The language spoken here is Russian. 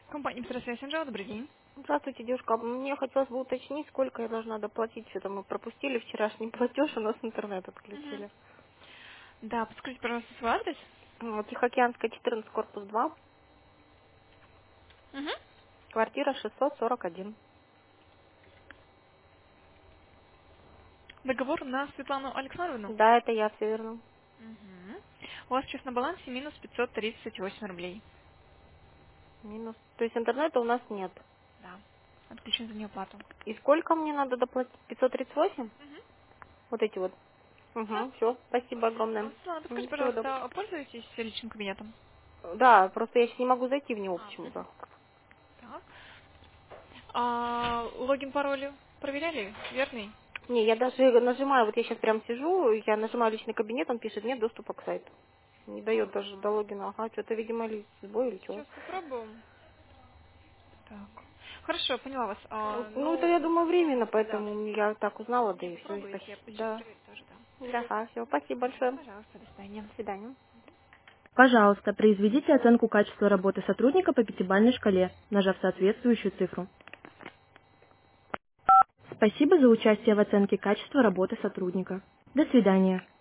Компания «Петросвязь Анжела», добрый день. Здравствуйте, девушка. Мне хотелось бы уточнить, сколько я должна доплатить. Что-то мы пропустили вчерашний платеж, у нас интернет Мгм. отключили. Да, подскажите, пожалуйста, свой адрес. Тихоокеанская, 14, корпус 2, Мгм. квартира 641. Договор на Светлану Александровну. Да, это я, все верно. Мгм. У вас сейчас на балансе минус 538 рублей. Минус. То есть интернета у нас нет. Да. Отключен за неуплату. И сколько мне надо доплатить? 538? Мгм. Вот эти вот. Да. Угу, все. Спасибо огромное. Светлана, подскажите, Всего доброго. пожалуйста, пользуетесь личным кабинетом? Да, просто я сейчас не могу зайти в него Мгм. почему-то. Так. Логин, пароль проверяли? Верный? Не, я даже нажимаю, вот я сейчас прям сижу, я нажимаю личный кабинет, он пишет, нет доступа к сайту. Не дает даже до Ага. логина. Ага, что-то, видимо, ли сбой или что. Сейчас попробуем. Так. Хорошо, поняла вас. Ну, это, я думаю, временно, Да. поэтому я так узнала, да Я и все. попробую, если я сейчас Да. проверю тоже, да. Да, все. Спасибо большое. Пожалуйста, до свидания. До свидания. Пожалуйста, произведите оценку качества работы сотрудника по пятибалльной шкале, нажав соответствующую цифру. Спасибо за участие в оценке качества работы сотрудника. До свидания.